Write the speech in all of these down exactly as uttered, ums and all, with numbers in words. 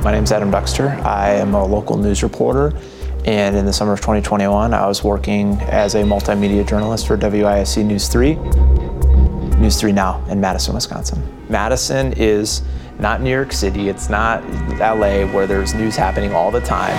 My name's Adam Duxter. I am a local news reporter, and in the summer of twenty twenty-one, I was working as a multimedia journalist for W I S C News three, News three Now in Madison, Wisconsin. Madison is not New York City, it's not L A where there's news happening all the time.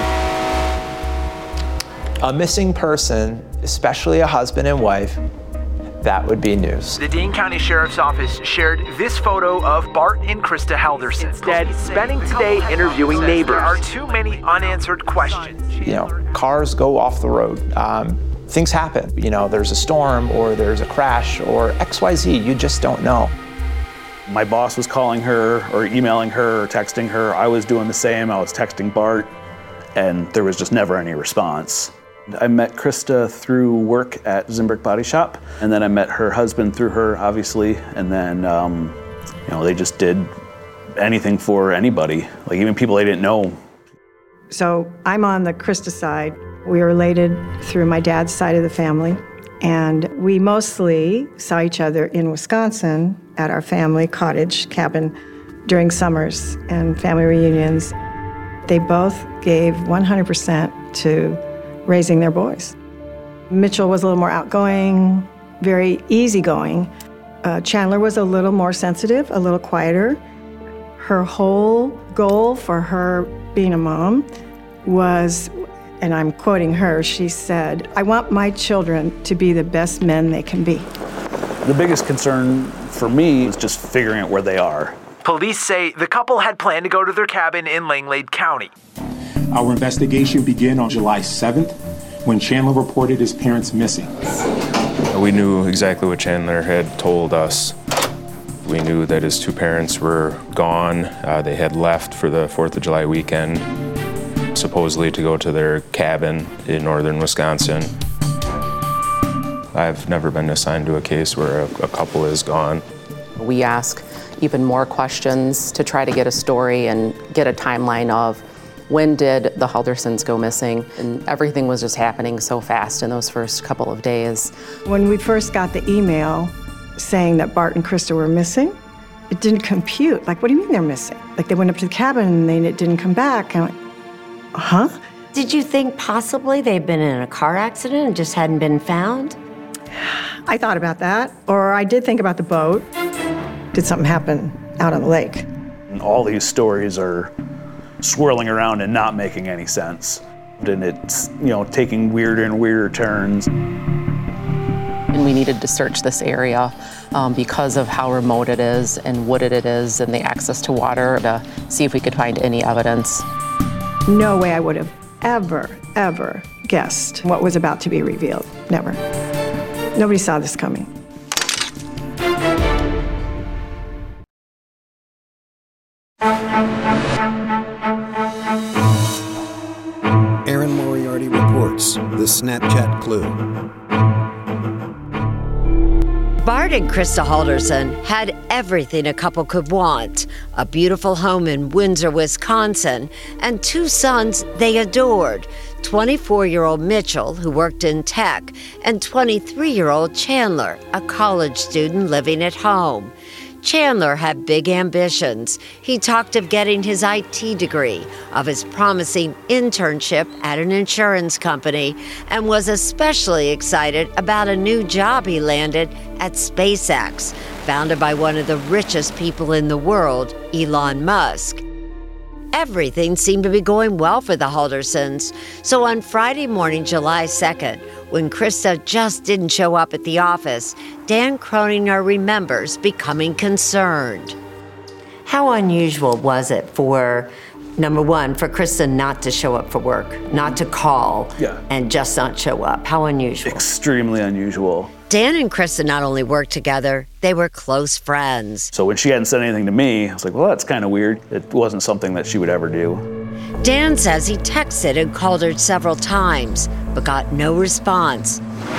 A missing person, especially a husband and wife, that would be news. The Dane County Sheriff's Office shared this photo of Bart and Krista Helderson. Instead, spending today interviewing neighbors. There are too many unanswered questions. You know, cars go off the road. Um, things happen. You know, there's a storm or there's a crash or X Y Z. You just don't know. My boss was calling her or emailing her or texting her. I was doing the same. I was texting Bart, and there was just never any response. I met Krista through work at Zimbrick Body Shop, and then I met her husband through her, obviously, and then, um, you know, they just did anything for anybody, like even people they didn't know. So I'm on the Krista side. We were related through my dad's side of the family, and we mostly saw each other in Wisconsin at our family cottage cabin during summers and family reunions. They both gave one hundred percent to raising their boys. Mitchell was a little more outgoing, very easygoing. Uh, Chandler was a little more sensitive, a little quieter. Her whole goal for her being a mom was, and I'm quoting her, she said, "I want my children to be the best men they can be." The biggest concern for me is just figuring out where they are. Police say the couple had planned to go to their cabin in Langlade County. Our investigation began on July seventh when Chandler reported his parents missing. We knew exactly what Chandler had told us. We knew that his two parents were gone. Uh, they had left for the fourth of July weekend, supposedly to go to their cabin in northern Wisconsin. I've never been assigned to a case where a, a couple is gone. We ask even more questions to try to get a story and get a timeline of when did the Heldersons go missing? And everything was just happening so fast in those first couple of days. When we first got the email saying that Bart and Krista were missing, it didn't compute. Like, what do you mean they're missing? Like, they went up to the cabin and they didn't come back. And I went, huh? Did you think possibly they'd been in a car accident and just hadn't been found? I thought about that. Or I did think about the boat. Did something happen out on the lake? And all these stories are swirling around and not making any sense. And it's, you know, taking weirder and weirder turns. And we needed to search this area um, because of how remote it is and wooded it is and the access to water to see if we could find any evidence. No way I would have ever, ever guessed what was about to be revealed. Never. Nobody saw this coming. Erin Moriarty reports the Snapchat clue. Bart and Krista Helderson had everything a couple could want: a beautiful home in Windsor, Wisconsin, and two sons they adored, twenty-four-year-old Mitchell, who worked in tech, and twenty-three-year-old Chandler, a college student living at home. Chandler had big ambitions. He talked of getting his I T degree, of his promising internship at an insurance company, and was especially excited about a new job he landed at SpaceX, founded by one of the richest people in the world, Elon Musk. Everything seemed to be going well for the Heldersons. So on Friday morning, July second, when Krista just didn't show up at the office, Dan Croninger remembers becoming concerned. How unusual was it for, number one, for Krista not to show up for work, not to call, yeah. and just not show up? How unusual? Extremely unusual. Dan and Krista not only worked together, they were close friends. So when she hadn't said anything to me, I was like, well, that's kind of weird. It wasn't something that she would ever do. Dan says he texted and called her several times, but got no response.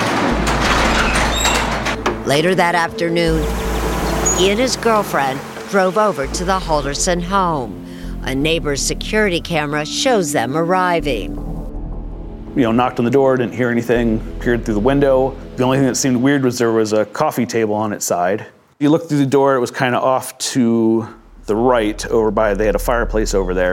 Later that afternoon, he and his girlfriend drove over to the Helderson home. A neighbor's security camera shows them arriving. You know, knocked on the door, didn't hear anything, peered through the window. The only thing that seemed weird was there was a coffee table on its side. You looked through the door, it was kind of off to the right over by, they had a fireplace over there.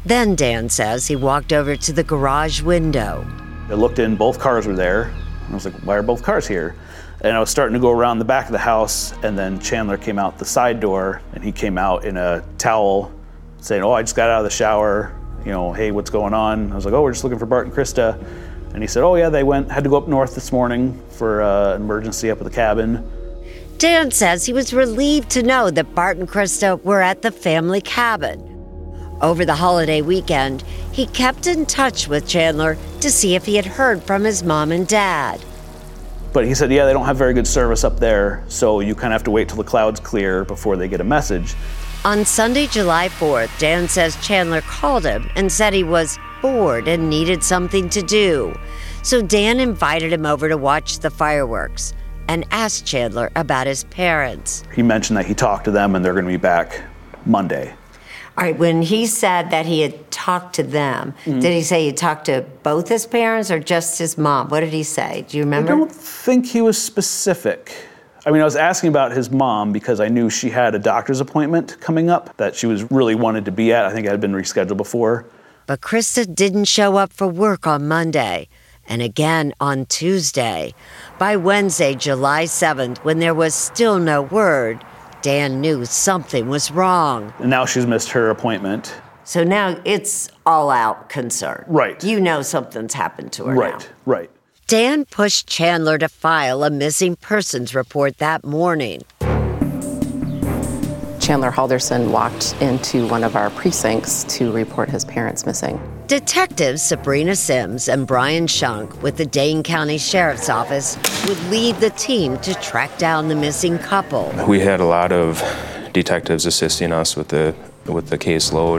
Then Dan says he walked over to the garage window. I looked in, both cars were there. I was like, why are both cars here? And I was starting to go around the back of the house, and then Chandler came out the side door, and he came out in a towel saying, oh, I just got out of the shower. You know, hey, what's going on? I was like, oh, we're just looking for Bart and Krista. And he said, oh yeah, they went, had to go up north this morning for uh, an emergency up at the cabin. Dan says he was relieved to know that Bart and Krista were at the family cabin. Over the holiday weekend, he kept in touch with Chandler to see if he had heard from his mom and dad. But he said, yeah, they don't have very good service up there, so you kind of have to wait till the clouds clear before they get a message. On Sunday, July fourth, Dan says Chandler called him and said he was bored and needed something to do. So Dan invited him over to watch the fireworks and asked Chandler about his parents. He mentioned that he talked to them and they're going to be back Monday. All right, when he said that he had talked to them, mm-hmm. did he say he talked to both his parents or just his mom? What did he say? Do you remember? I don't think he was specific. I mean, I was asking about his mom because I knew she had a doctor's appointment coming up that she was really wanted to be at. I think it had been rescheduled before. But Krista didn't show up for work on Monday and again on Tuesday. By Wednesday, July seventh, when there was still no word, Dan knew something was wrong. And now she's missed her appointment. So now it's all out concern. Right. You know something's happened to her right, now. Right, right. Dan pushed Chandler to file a missing persons report that morning. Chandler Halderson walked into one of our precincts to report his parents missing. Detectives Sabrina Sims and Brian Shunk with the Dane County Sheriff's Office would lead the team to track down the missing couple. We had a lot of detectives assisting us with the with the caseload.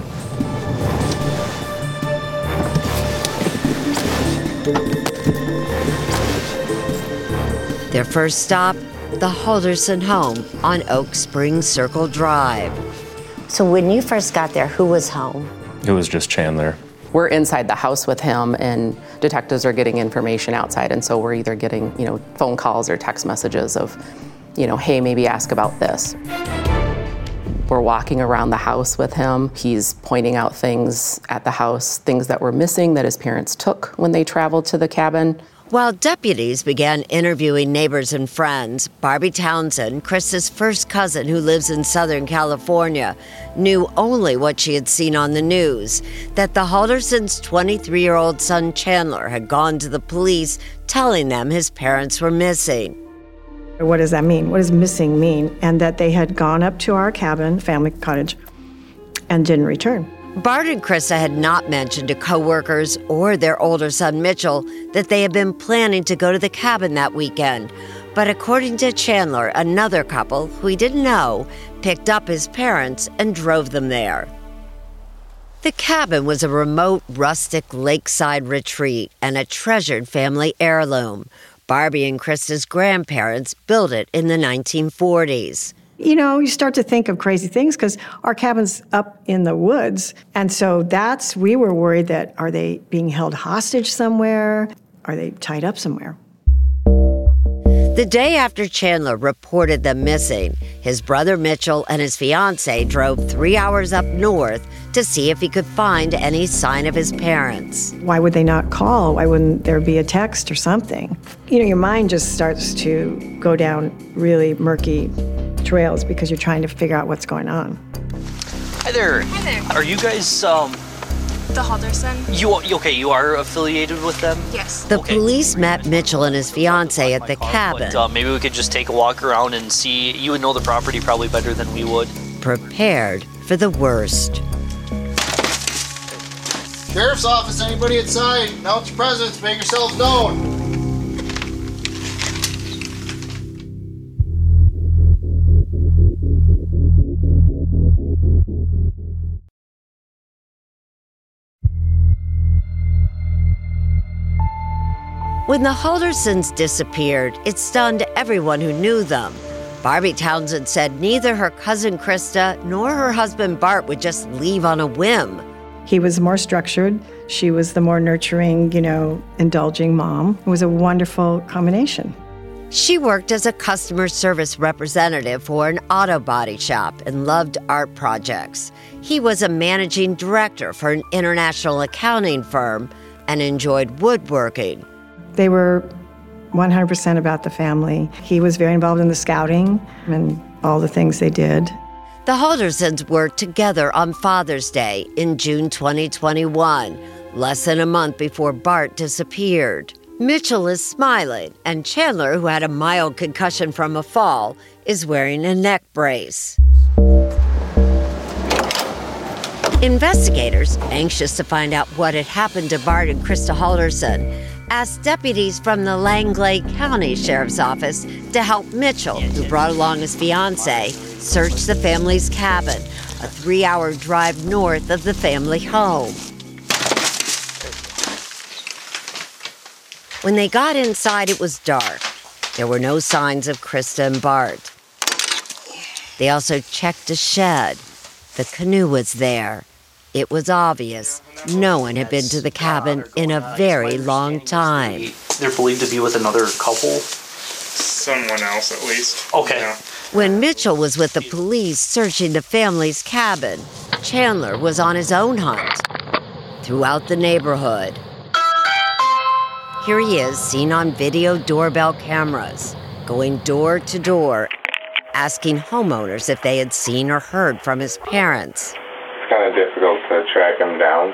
Their first stop, the Halderson home on Oak Springs Circle Drive. So when you first got there, who was home? It was just Chandler. We're inside the house with him, and detectives are getting information outside, and so we're either getting, you know, phone calls or text messages of, you know, hey, maybe ask about this. We're walking around the house with him. He's pointing out things at the house, things that were missing that his parents took when they traveled to the cabin. While deputies began interviewing neighbors and friends, Barbie Townsend, Krista's first cousin who lives in Southern California, knew only what she had seen on the news, that the Haldersons' twenty-three-year-old son Chandler had gone to the police telling them his parents were missing. What does that mean? What does missing mean? And that they had gone up to our cabin, family cottage, and didn't return. Bart and Krista had not mentioned to coworkers or their older son Mitchell that they had been planning to go to the cabin that weekend. But according to Chandler, another couple who he didn't know picked up his parents and drove them there. The cabin was a remote, rustic lakeside retreat and a treasured family heirloom. Barbie and Krista's grandparents built it in the nineteen forties. You know, you start to think of crazy things because our cabin's up in the woods. And so that's, we were worried that, are they being held hostage somewhere? Are they tied up somewhere? The day after Chandler reported them missing, his brother Mitchell and his fiancée drove three hours up north to see if he could find any sign of his parents. Why would they not call? Why wouldn't there be a text or something? You know, your mind just starts to go down really murky trails because you're trying to figure out what's going on. Hi there. Hi there. Are you guys, um... the Halderson? You, okay, you are affiliated with them? Yes. The okay. police met Mitchell and his fiancée at the cabin. But, uh, maybe we could just take a walk around and see. You would know the property probably better than we would. Prepared for the worst. Sheriff's office, anybody inside? Announce your presence, make yourselves known. When the Haldersons disappeared, it stunned everyone who knew them. Barbie Townsend said neither her cousin Krista nor her husband Bart would just leave on a whim. He was more structured. She was the more nurturing, you know, indulging mom. It was a wonderful combination. She worked as a customer service representative for an auto body shop and loved art projects. He was a managing director for an international accounting firm and enjoyed woodworking. They were one hundred percent about the family. He was very involved in the scouting and all the things they did. The Haldersons were together on Father's Day in June twenty twenty-one, less than a month before Bart disappeared. Mitchell is smiling, and Chandler, who had a mild concussion from a fall, is wearing a neck brace. Investigators, anxious to find out what had happened to Bart and Krista Halderson, asked deputies from the Langley County Sheriff's Office to help Mitchell, who brought along his fiancée, search the family's cabin, a three-hour drive north of the family home. When they got inside, it was dark. There were no signs of Krista and Bart. They also checked a shed. The canoe was there. It was obvious no one had been to the cabin in a very long time. They're believed to be with another couple? Someone else, at least. Okay. Yeah. When Mitchell was with the police searching the family's cabin, Chandler was on his own hunt throughout the neighborhood. Here he is, seen on video doorbell cameras, going door to door, asking homeowners if they had seen or heard from his parents. It's kind of difficult to track him down.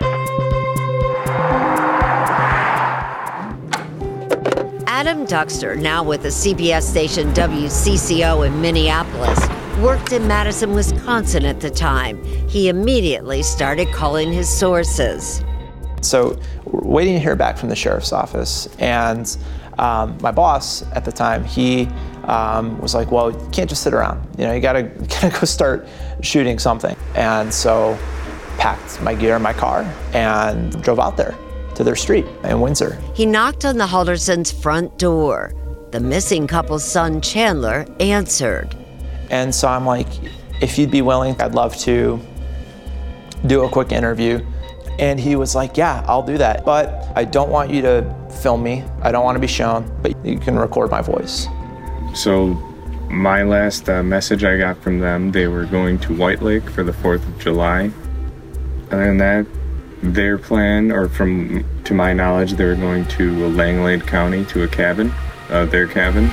Adam Duxter, now with the C B S station W C C O in Minneapolis, worked in Madison, Wisconsin at the time. He immediately started calling his sources. So we're waiting to hear back from the sheriff's office, and um, my boss at the time, he um, was like, well, you can't just sit around. You know, you gotta, you gotta go start shooting something. And so packed my gear in my car and drove out there to their street in Windsor. He knocked on the Haldersons' front door. The missing couple's son, Chandler, answered. And so I'm like, if you'd be willing, I'd love to do a quick interview. And he was like, yeah, I'll do that. But I don't want you to film me. I don't want to be shown, but you can record my voice. So my last uh, message I got from them, they were going to White Lake for the fourth of July. Other than that, their plan, or from to my knowledge, they were going to Langley County to a cabin, uh, their cabin.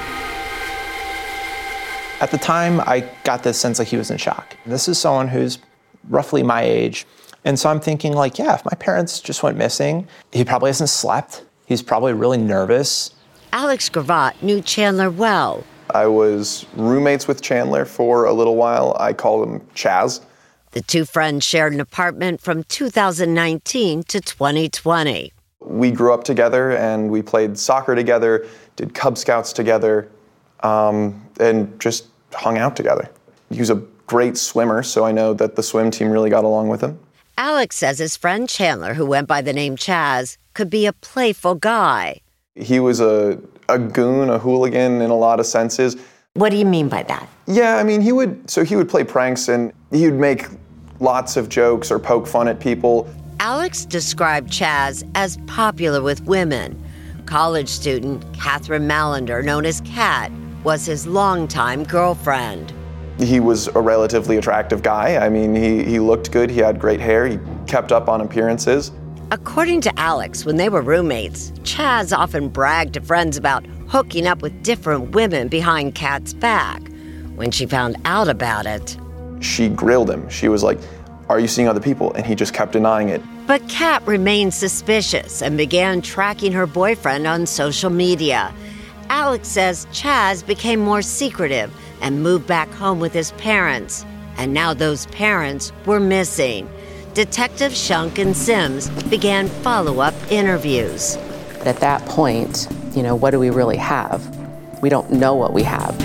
At the time, I got this sense like he was in shock. This is someone who's roughly my age. And so I'm thinking like, yeah, if my parents just went missing, he probably hasn't slept. He's probably really nervous. Alex Gravatt knew Chandler well. I was roommates with Chandler for a little while. I called him Chaz. The two friends shared an apartment from two thousand nineteen to twenty twenty. We grew up together and we played soccer together, did Cub Scouts together, um, and just hung out together. He was a great swimmer, so I know that the swim team really got along with him. Alex says his friend Chandler, who went by the name Chaz, could be a playful guy. He was a, a goon, a hooligan in a lot of senses. What do you mean by that? Yeah, I mean, he would, so he would play pranks and he would make lots of jokes or poke fun at people. Alex described Chaz as popular with women. College student Catherine Mallender, known as Kat, was his longtime girlfriend. He was a relatively attractive guy. I mean, he, he looked good, he had great hair, he kept up on appearances. According to Alex, when they were roommates, Chaz often bragged to friends about hooking up with different women behind Kat's back. When she found out about it, she grilled him. She was like, are you seeing other people? And he just kept denying it. But Kat remained suspicious and began tracking her boyfriend on social media. Alex says Chaz became more secretive and moved back home with his parents. And now those parents were missing. Detectives Shunk and Sims began follow-up interviews. But at that point, you know, what do we really have? We don't know what we have.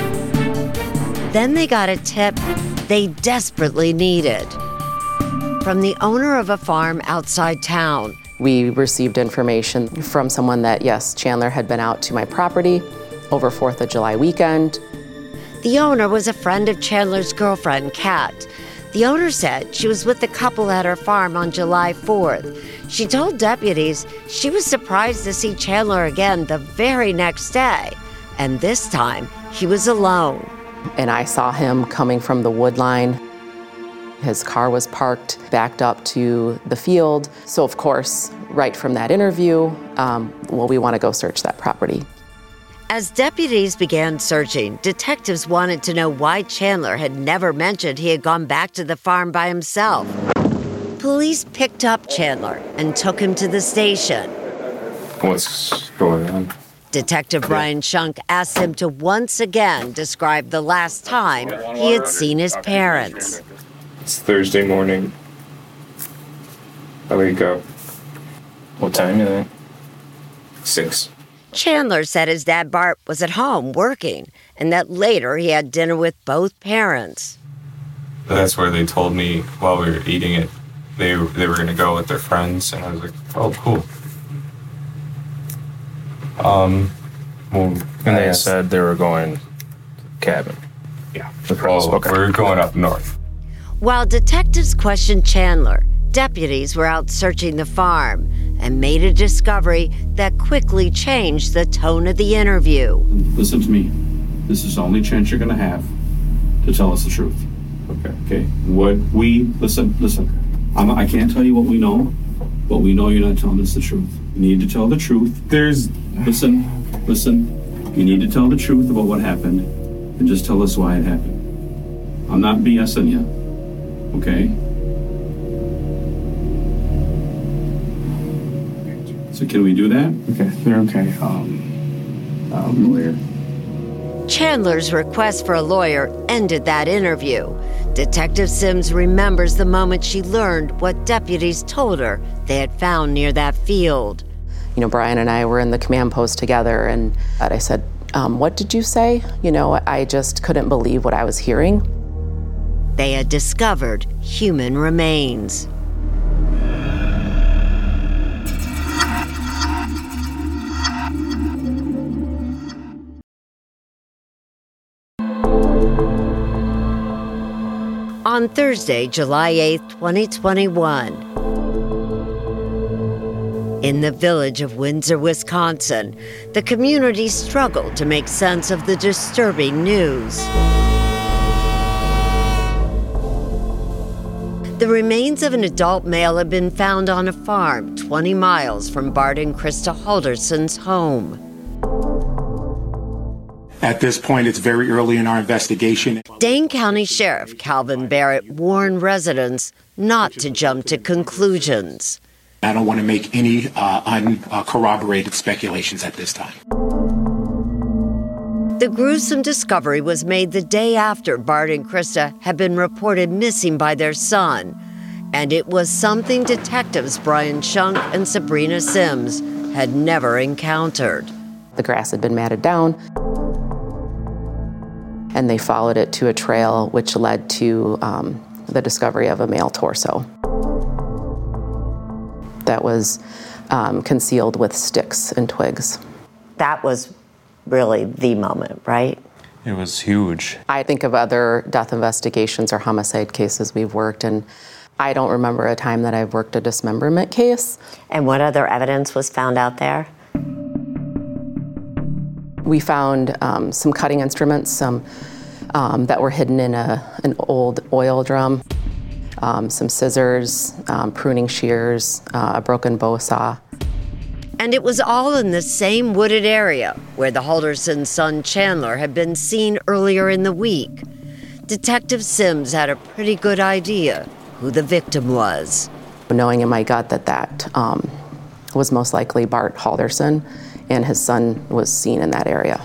Then they got a tip they desperately needed from the owner of a farm outside town. We received information from someone that, yes, Chandler had been out to my property over fourth of July weekend. The owner was a friend of Chandler's girlfriend, Kat. The owner said she was with the couple at her farm on July fourth. She told deputies she was surprised to see Chandler again the very next day, And this time, he was alone. And I saw him coming from the wood line. His car was parked, backed up to the field. So of course, right from that interview, um, well, we want to go search that property. As deputies began searching, detectives wanted to know why Chandler had never mentioned he had gone back to the farm by himself. Police picked up Chandler and took him to the station. What's going on? Detective Brian Shunk asked him to once again describe the last time he had seen his parents. It's Thursday morning. I wake up. What time is it? Six. Chandler said his dad Bart was at home working and that later he had dinner with both parents. That's where they told me while we were eating it, they, they were going to go with their friends, and I was like, oh, cool. Um, well, And they said they were going cabin. Yeah. Well, okay. We're going up north. While detectives questioned Chandler, deputies were out searching the farm and made a discovery that quickly changed the tone of the interview. Listen to me. This is the only chance you're going to have to tell us the truth. Okay. Okay. What we listen. Listen. I'm, I can't tell you what we know, but we know you're not telling us the truth. You need to tell the truth. There's. Listen. Listen. You need to tell the truth about what happened, and just tell us why it happened. I'm not BSing you. Okay. So can we do that? Okay, they're okay. Um, um, lawyer. Chandler's request for a lawyer ended that interview. Detective Sims remembers the moment she learned what deputies told her they had found near that field. You know, Brian and I were in the command post together, and I said, um, what did you say? You know, I just couldn't believe what I was hearing. They had discovered human remains. On Thursday, July eighth, twenty twenty-one, in the village of Windsor, Wisconsin, the community struggled to make sense of the disturbing news. The remains of an adult male had been found on a farm twenty miles from Bart and Krista Halderson's home. At this point, it's very early in our investigation. Dane County Sheriff Calvin Barrett warned residents not to jump to conclusions. I don't want to make any uh, uncorroborated speculations at this time. The gruesome discovery was made the day after Bart and Krista had been reported missing by their son, and it was something detectives Brian Shunk and Sabrina Sims had never encountered. The grass had been matted down, and they followed it to a trail which led to um, the discovery of a male torso that was um, concealed with sticks and twigs. That was really the moment, right? It was huge. I think of other death investigations or homicide cases we've worked, and I don't remember a time that I've worked a dismemberment case. And what other evidence was found out there? We found um, some cutting instruments, some um, that were hidden in a, an old oil drum, um, some scissors, um, pruning shears, uh, a broken bow saw. And it was all in the same wooded area where the Halderson's son Chandler had been seen earlier in the week. Detective Sims had a pretty good idea who the victim was. Knowing in my gut that that um, was most likely Bart Halderson, and his son was seen in that area.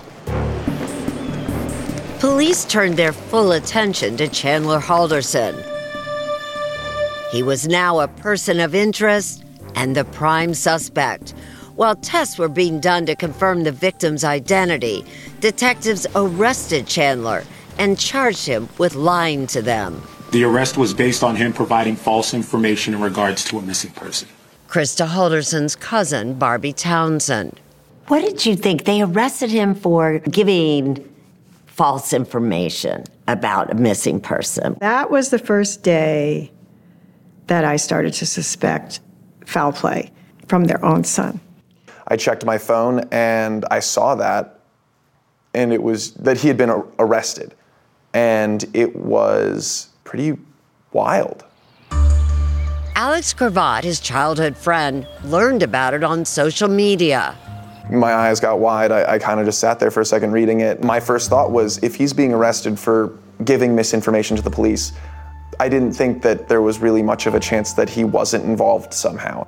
Police turned their full attention to Chandler Halderson. He was now a person of interest and the prime suspect. While tests were being done to confirm the victim's identity, detectives arrested Chandler and charged him with lying to them. The arrest was based on him providing false information in regards to a missing person. Krista Halderson's cousin, Barbie Townsend. What did you think? They arrested him for giving false information about a missing person. That was the first day that I started to suspect foul play from their own son. I checked my phone and I saw that, and it was that he had been a- arrested. And it was pretty wild. Alex Cravat, his childhood friend, learned about it on social media. My eyes got wide. I, I kind of just sat there for a second reading it. My first thought was, if he's being arrested for giving misinformation to the police, I didn't think that there was really much of a chance that he wasn't involved somehow.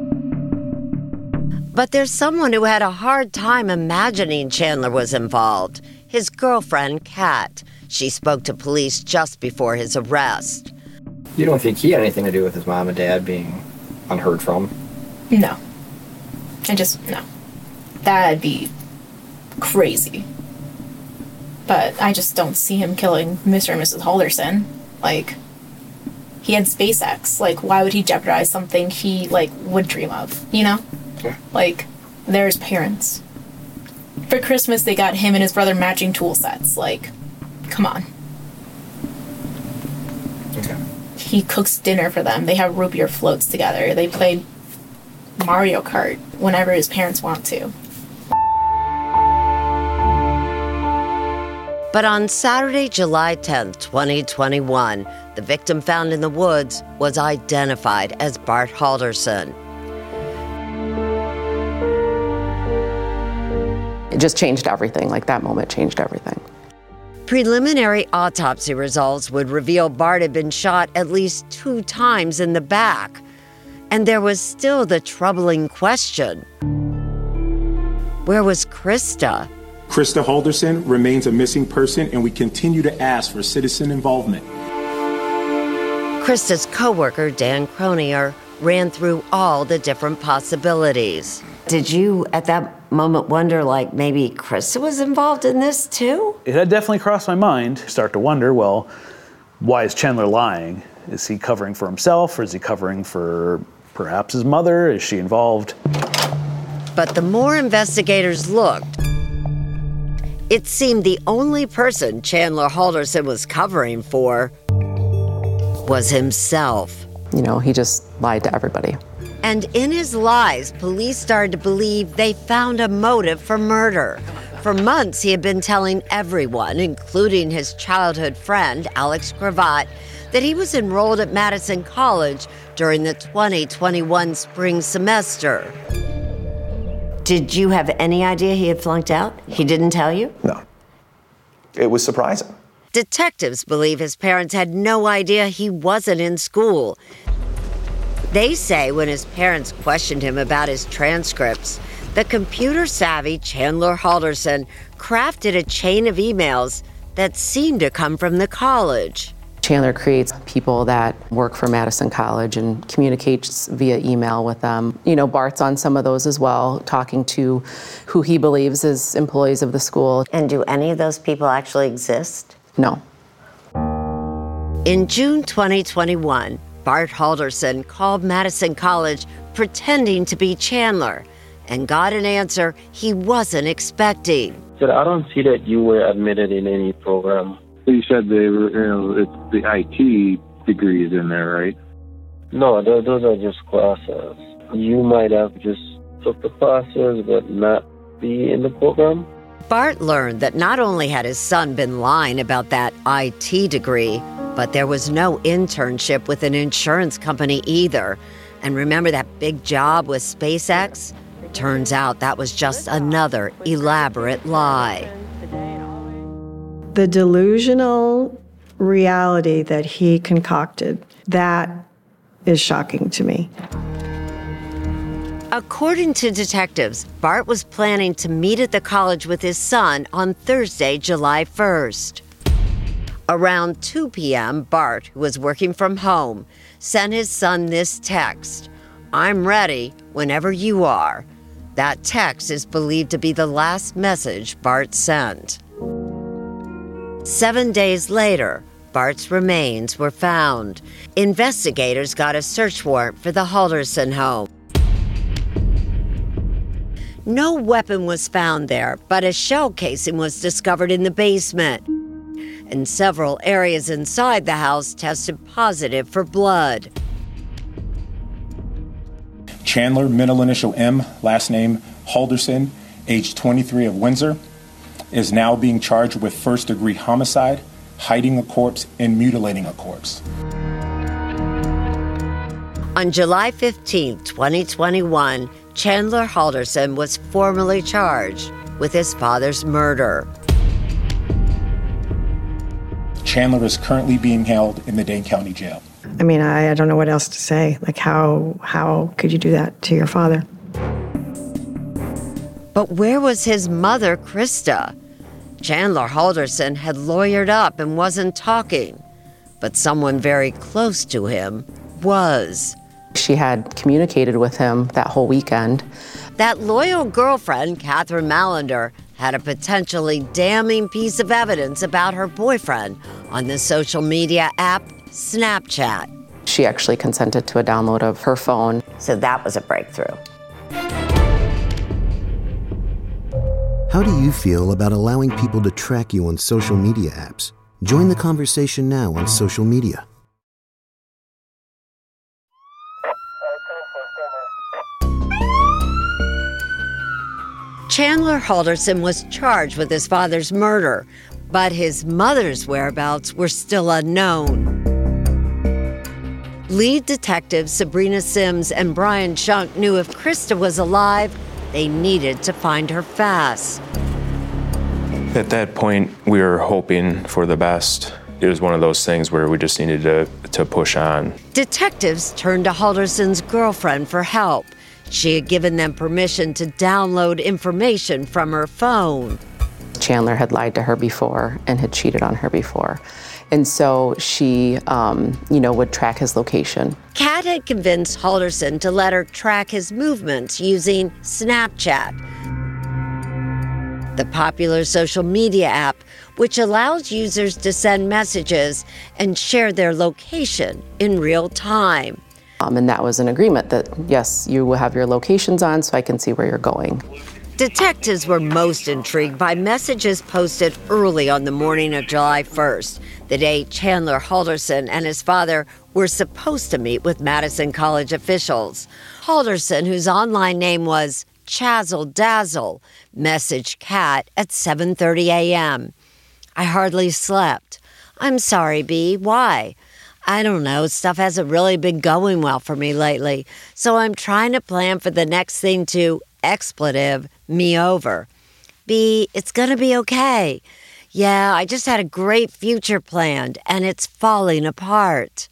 But there's someone who had a hard time imagining Chandler was involved. His girlfriend, Kat. She spoke to police just before his arrest. You don't think he had anything to do with his mom and dad being unheard from? No. I just, no. That'd be crazy. But I just don't see him killing Mister and Missus Halderson. Like, he had SpaceX. Like, why would he jeopardize something he, like, would dream of, you know? Yeah. Like, they're his parents. For Christmas, they got him and his brother matching tool sets. Like, come on. Okay. He cooks dinner for them. They have root beer floats together. They play Mario Kart whenever his parents want to. But on Saturday, July tenth, twenty twenty-one, the victim found in the woods was identified as Bart Halderson. It just changed everything. Like, that moment changed everything. Preliminary autopsy results would reveal Bart had been shot at least two times in the back. And there was still the troubling question. Where was Krista? Krista Halderson remains a missing person, and we continue to ask for citizen involvement. Krista's coworker, Dan Cronier, ran through all the different possibilities. Did you, at that moment, wonder, like, maybe Krista was involved in this too? It had definitely crossed my mind. Start to wonder, well, why is Chandler lying? Is he covering for himself, or is he covering for perhaps his mother? Is she involved? But the more investigators looked, it seemed the only person Chandler Halderson was covering for was himself. You know, he just lied to everybody. And in his lies, police started to believe they found a motive for murder. For months, he had been telling everyone, including his childhood friend, Alex Cravat, that he was enrolled at Madison College during the twenty twenty-one spring semester. Did you have any idea he had flunked out? He didn't tell you? No. It was surprising. Detectives believe his parents had no idea he wasn't in school. They say when his parents questioned him about his transcripts, the computer-savvy Chandler Halderson crafted a chain of emails that seemed to come from the college. Chandler creates people that work for Madison College and communicates via email with them. You know, Bart's on some of those as well, talking to who he believes is employees of the school. And do any of those people actually exist? No. In June twenty twenty-one, Bart Halderson called Madison College pretending to be Chandler and got an answer he wasn't expecting. Said, I don't see that you were admitted in any program. You said they were, you know, it's the I T degrees in there, right? No, those, those are just classes. You might have just took the classes but not be in the program. Bart learned that not only had his son been lying about that I T degree, but there was no internship with an insurance company either. And remember that big job with SpaceX? Turns out that was just another elaborate lie. The delusional reality that he concocted, that is shocking to me. According to detectives, Bart was planning to meet at the college with his son on Thursday, July first. Around two p.m., Bart, who was working from home, sent his son this text: "I'm ready whenever you are." That text is believed to be the last message Bart sent. Seven days later, Bart's remains were found. Investigators got a search warrant for the Halderson home. No weapon was found there, but a shell casing was discovered in the basement. And several areas inside the house tested positive for blood. Chandler, middle initial M, last name Halderson, age twenty-three, of Windsor. is now being charged with first-degree homicide, hiding a corpse, and mutilating a corpse. On July fifteenth, twenty twenty-one, Chandler Halderson was formally charged with his father's murder. Chandler is currently being held in the Dane County Jail. I mean, I, I don't know what else to say. Like, how how could you do that to your father? But where was his mother, Krista? Chandler Halderson had lawyered up and wasn't talking, but someone very close to him was. She had communicated with him that whole weekend. That loyal girlfriend, Catherine Mallender, had a potentially damning piece of evidence about her boyfriend on the social media app Snapchat. She actually consented to a download of her phone. So that was a breakthrough. How do you feel about allowing people to track you on social media apps? Join the conversation now on social media. Chandler Halderson was charged with his father's murder, but his mother's whereabouts were still unknown. Lead detectives Sabrina Sims and Brian Shunk knew if Krista was alive, they needed to find her fast. At that point, we were hoping for the best. It was one of those things where we just needed to, to push on. Detectives turned to Halderson's girlfriend for help. She had given them permission to download information from her phone. Chandler had lied to her before and had cheated on her before. And so she, um, you know, would track his location. Kat had convinced Halderson to let her track his movements using Snapchat, the popular social media app, which allows users to send messages and share their location in real time. Um, and that was an agreement that, yes, you will have your locations on so I can see where you're going. Detectives were most intrigued by messages posted early on the morning of July first, the day Chandler Halderson and his father were supposed to meet with Madison College officials. Halderson, whose online name was Chazzle Dazzle, messaged Kat at seven thirty a.m. I hardly slept. I'm sorry, B. Why? I don't know. Stuff hasn't really been going well for me lately, so I'm trying to plan for the next thing to expletive me over. B, it's gonna be okay. Yeah, I just had a great future planned, and it's falling apart.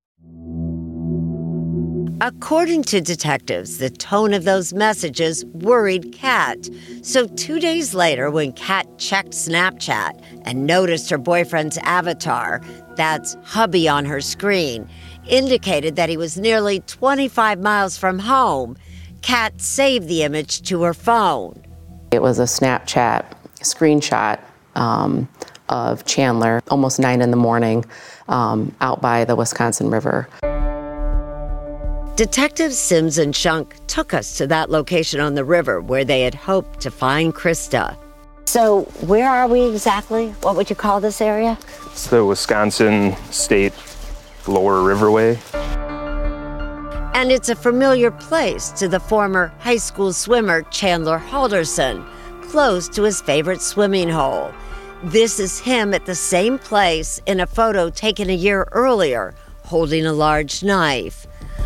According to detectives, the tone of those messages worried Kat. So two days later, when Kat checked Snapchat and noticed her boyfriend's avatar, that's hubby on her screen, indicated that he was nearly twenty-five miles from home, Kat saved the image to her phone. It was a Snapchat screenshot um, of Chandler, almost nine in the morning, um, out by the Wisconsin River. Detectives Sims and Shunk took us to that location on the river where they had hoped to find Krista. So where are we exactly? What would you call this area? It's the Wisconsin State Lower Riverway. And it's a familiar place to the former high school swimmer Chandler Halderson, close to his favorite swimming hole. This is him at the same place in a photo taken a year earlier, holding a large knife.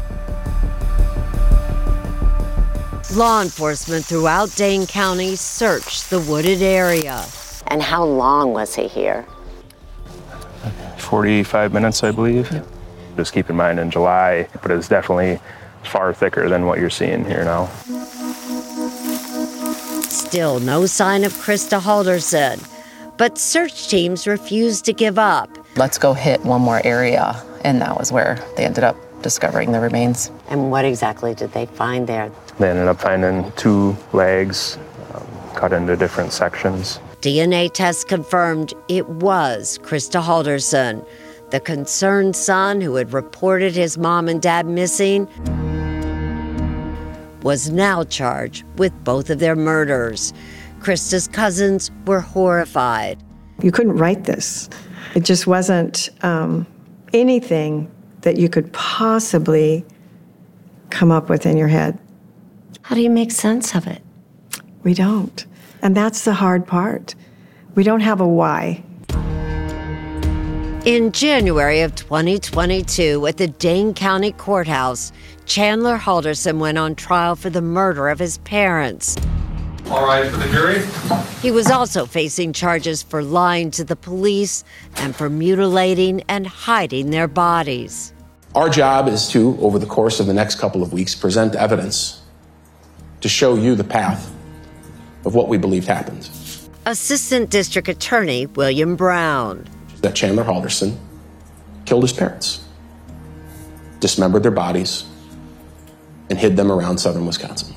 Law enforcement throughout Dane County searched the wooded area. And how long was he here? forty-five minutes, I believe. Yep. Just keep in mind in July, but it's definitely far thicker than what you're seeing here now. Still no sign of Krista Halderson, but search teams refused to give up. Let's go hit one more area, and that was where they ended up discovering the remains. And what exactly did they find there? They ended up finding two legs um, cut into different sections. D N A tests confirmed it was Krista Halderson, the concerned son who had reported his mom and dad missing, was now charged with both of their murders. Krista's cousins were horrified. You couldn't write this. It just wasn't um, anything that you could possibly come up with in your head. How do you make sense of it? We don't. And that's the hard part. We don't have a why. In January of twenty twenty-two, at the Dane County Courthouse, Chandler Halderson went on trial for the murder of his parents. All right, for the jury. He was also facing charges for lying to the police and for mutilating and hiding their bodies. Our job is to, over the course of the next couple of weeks, present evidence to show you the path of what we believed happened. Assistant District Attorney William Brown. That Chandler Halderson killed his parents, dismembered their bodies, and hid them around southern Wisconsin.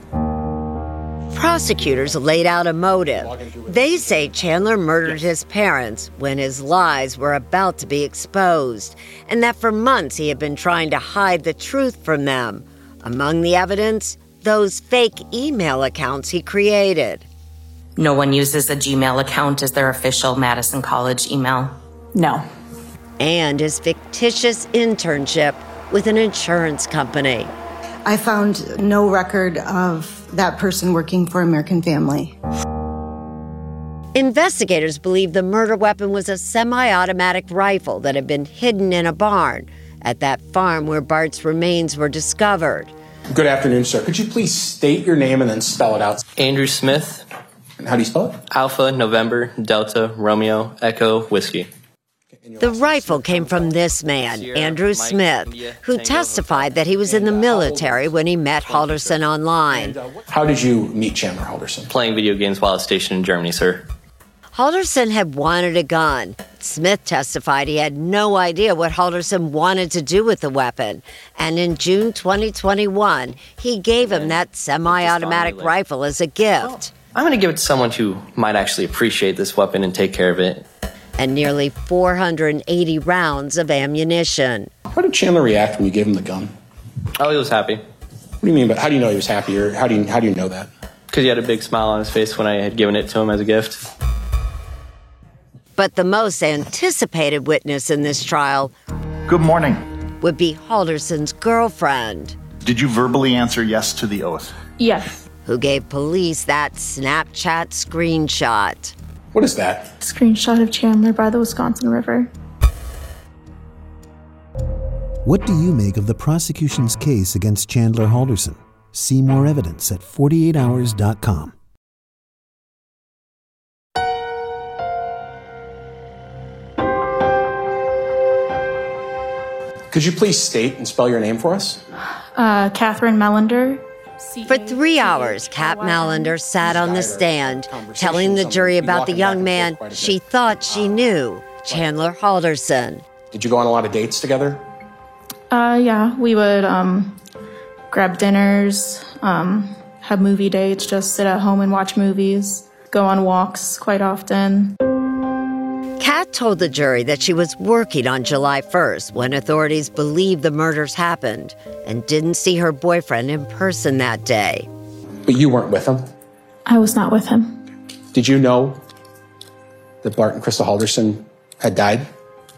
Prosecutors laid out a motive. They say Chandler murdered his parents when his lies were about to be exposed, and that for months he had been trying to hide the truth from them. Among the evidence, those fake email accounts he created. No one uses a Gmail account as their official Madison College email. No. And his fictitious internship with an insurance company. I found no record of that person working for American Family. Investigators believe the murder weapon was a semi-automatic rifle that had been hidden in a barn at that farm where Bart's remains were discovered. Good afternoon, sir. Could you please state your name and then spell it out? Andrew Smith. And how do you spell it? Alpha, November, Delta, Romeo, Echo, Whiskey. The rifle came from this man, Andrew Smith, who testified that he was in the military when he met Halderson online. How did you meet Chandler Halderson? Playing video games while I was stationed in Germany, sir. Halderson had wanted a gun. Smith testified he had no idea what Halderson wanted to do with the weapon. And in June twenty twenty-one, he gave him that semi-automatic rifle as a gift. I'm going to give it to someone who might actually appreciate this weapon and take care of it. And nearly four hundred eighty rounds of ammunition. How did Chandler react when you gave him the gun? Oh, he was happy. What do you mean? But how do you know he was happy, or how do you how do you know that? Because he had a big smile on his face when I had given it to him as a gift. But the most anticipated witness in this trial. Good morning. Would be Halderson's girlfriend. Did you verbally answer yes to the oath? Yes. Who gave police that Snapchat screenshot. What is that? Screenshot of Chandler by the Wisconsin River. What do you make of the prosecution's case against Chandler Halderson? See more evidence at forty-eight hours dot com. Could you please state and spell your name for us? Uh, Catherine Melander. For three hours, Kat Melander sat on the stand, telling the jury about the young man she thought she knew, Chandler Halderson. Did you go on a lot of dates together? Uh, yeah, we would um, grab dinners, um, have movie dates, just sit at home and watch movies, go on walks quite often. Kat told the jury that she was working on July first when authorities believe the murders happened and didn't see her boyfriend in person that day. But you weren't with him? I was not with him. Did you know that Bart and Krista Halderson had died?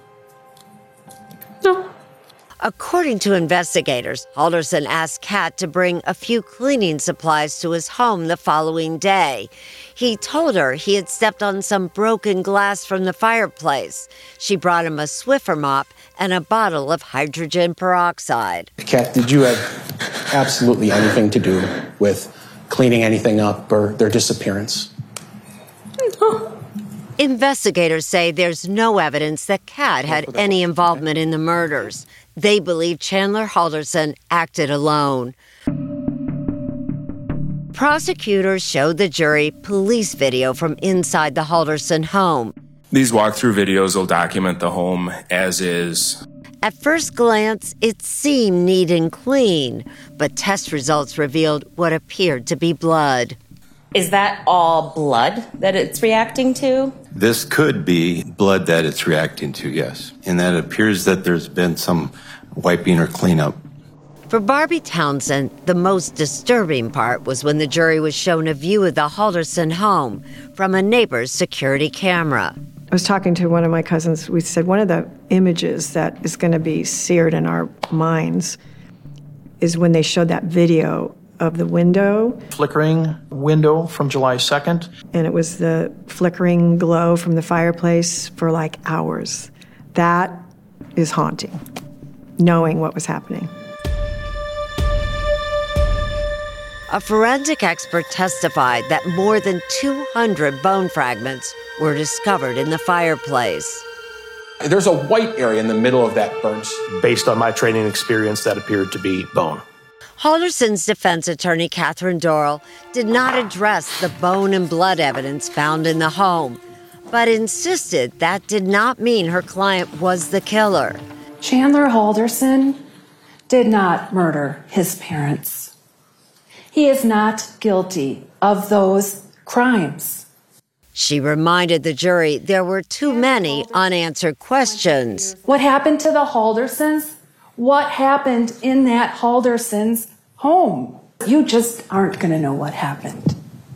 No. According to investigators, Halderson asked Kat to bring a few cleaning supplies to his home the following day. He told her he had stepped on some broken glass from the fireplace. She brought him a Swiffer mop and a bottle of hydrogen peroxide. Kat, did you have absolutely anything to do with cleaning anything up or their disappearance? No. Investigators say there's no evidence that Kat had any involvement in the murders. They believe Chandler Halderson acted alone. Prosecutors showed the jury police video from inside the Halderson home. These walkthrough videos will document the home as is. At first glance, it seemed neat and clean, but test results revealed what appeared to be blood. Is that all blood that it's reacting to? This could be blood that it's reacting to, yes. And that it appears that there's been some wiping or cleanup. For Barbie Townsend, the most disturbing part was when the jury was shown a view of the Halderson home from a neighbor's security camera. I was talking to one of my cousins. We said one of the images that is going to be seared in our minds is when they showed that video of the window. Flickering window from July second. And it was the flickering glow from the fireplace for like hours. That is haunting, knowing what was happening. A forensic expert testified that more than two hundred bone fragments were discovered in the fireplace. There's a white area in the middle of that burnt. Based on my training experience, that appeared to be bone. Halderson's defense attorney, Catherine Doral, did not address the bone and blood evidence found in the home, but insisted that did not mean her client was the killer. Chandler Halderson did not murder his parents. He is not guilty of those crimes. She reminded the jury there were too many unanswered questions. What happened to the Haldersons? What happened in that Haldersons home? You just aren't going to know what happened.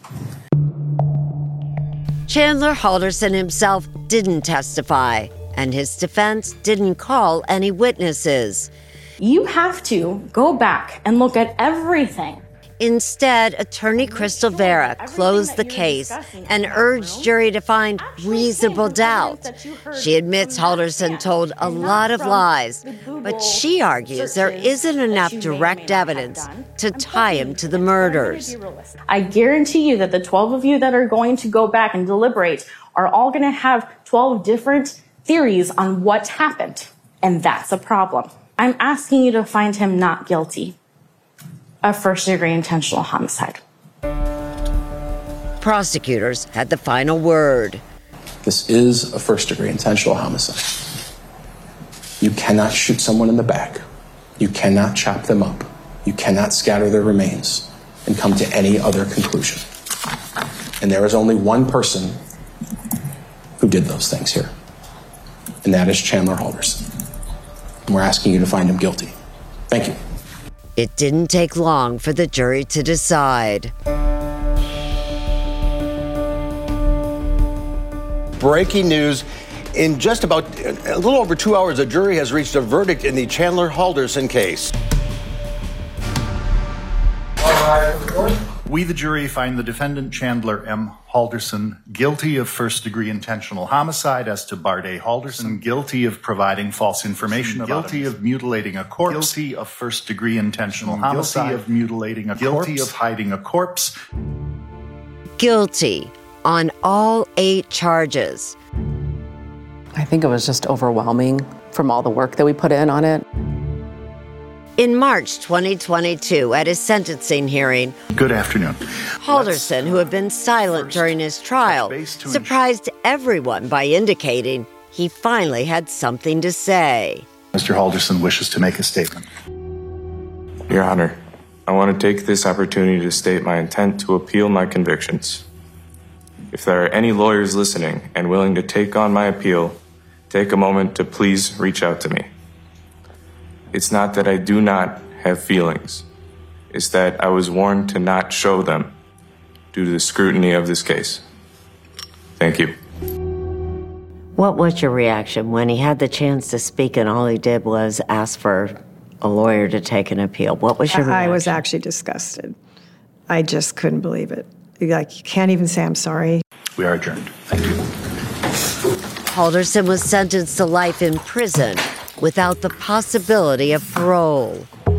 Chandler Halderson himself didn't testify, and his defense didn't call any witnesses. You have to go back and look at everything. Instead, attorney Crystal Vera closed the case and urged jury to find reasonable doubt. She admits Halderson told a lot of lies, but she argues there isn't enough direct evidence to tie him to the murders. I guarantee you that the twelve of you that are going to go back and deliberate are all going to have twelve different theories on what happened, and that's a problem. I'm asking you to find him not guilty of first-degree intentional homicide. Prosecutors had the final word. This is a first-degree intentional homicide. You cannot shoot someone in the back. You cannot chop them up. You cannot scatter their remains and come to any other conclusion. And there is only one person who did those things here, and that is Chandler Halderson. And we're asking you to find him guilty. Thank you. It didn't take long for the jury to decide. Breaking news. In just about a little over two hours, a jury has reached a verdict in the Chandler Halderson case. We, the jury, find the defendant Chandler M. Halderson guilty of first-degree intentional homicide as to Barday Halderson, guilty of providing false information, guilty of mutilating a corpse, guilty of first-degree intentional homicide, guilty of mutilating a corpse, guilty of hiding a corpse. Guilty on all eight charges. I think it was just overwhelming from all the work that we put in on it. In March twenty twenty-two, at his sentencing hearing, Good afternoon. Halderson, who had been silent during his trial, surprised everyone by indicating he finally had something to say. Mister Halderson wishes to make a statement. Your Honor, I want to take this opportunity to state my intent to appeal my convictions. If there are any lawyers listening and willing to take on my appeal, take a moment to please reach out to me. It's not that I do not have feelings. It's that I was warned to not show them due to the scrutiny of this case. Thank you. What was your reaction when he had the chance to speak and all he did was ask for a lawyer to take an appeal? What was your reaction? I was actually disgusted. I just couldn't believe it. Like, you can't even say I'm sorry. We are adjourned. Thank you. Halderson was sentenced to life in prison without the possibility of parole.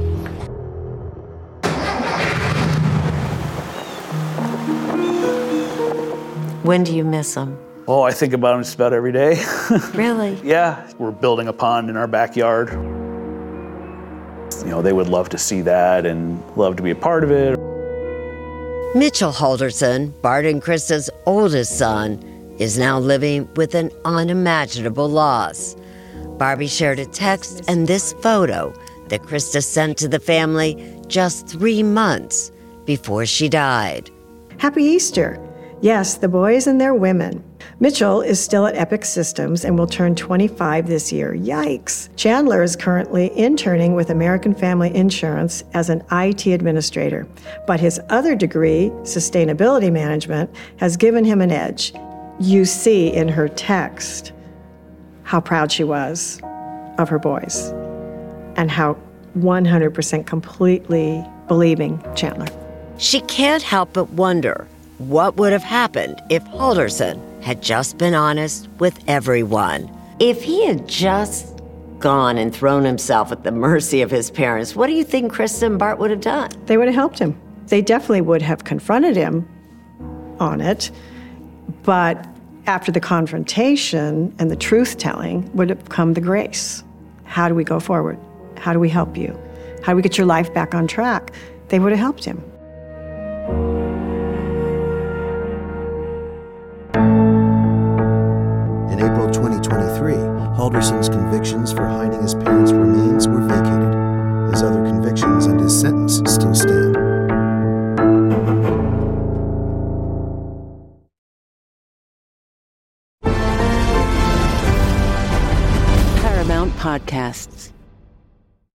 When do you miss him? Oh, I think about him just about every day. Really? Yeah. We're building a pond in our backyard. You know, they would love to see that and love to be a part of it. Mitchell Halderson, Bart and Krista's oldest son, is now living with an unimaginable loss. Barbie shared a text and this photo that Krista sent to the family just three months before she died. Happy Easter. Yes, the boys and their women. Mitchell is still at Epic Systems and will turn twenty-five this year. Yikes. Chandler is currently interning with American Family Insurance as an I T administrator, but his other degree, sustainability management, has given him an edge. You see in her text how proud she was of her boys and how one hundred percent completely believing Chandler. She can't help but wonder what would have happened if Halderson had just been honest with everyone. If he had just gone and thrown himself at the mercy of his parents, what do you think Krista and Bart would have done? They would have helped him. They definitely would have confronted him on it, but after the confrontation and the truth-telling would have come the grace. How do we go forward? How do we help you? How do we get your life back on track? They would have helped him. In April twenty twenty-three, Halderson's convictions for hiding his parents' remains were vacated. His other convictions and his sentence still stand. Paramount Podcasts.